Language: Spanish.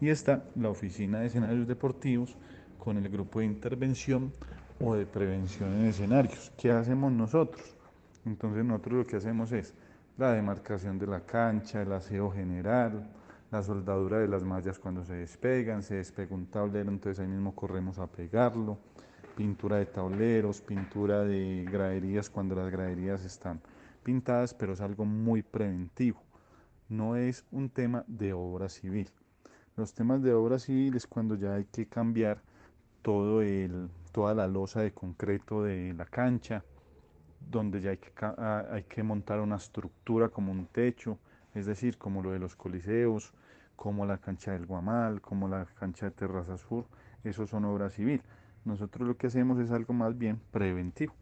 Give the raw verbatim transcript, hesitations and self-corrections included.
Y está la oficina de escenarios deportivos con el grupo de intervención o de prevención en escenarios. ¿Qué hacemos nosotros? Entonces nosotros lo que hacemos es la demarcación de la cancha, el aseo general, la soldadura de las mallas cuando se despegan, se despega un tablero, entonces ahí mismo corremos a pegarlo, pintura de tableros, pintura de graderías cuando las graderías están pintadas, pero es algo muy preventivo, no es un tema de obra civil. Los temas de obra civil es cuando ya hay que cambiar todo el, toda la losa de concreto de la cancha, donde ya hay que, hay que montar una estructura como un techo, es decir, como lo de los coliseos, como la cancha del Guamal, como la cancha de Terraza Sur, eso son obra civil. Nosotros lo que hacemos es algo más bien preventivo.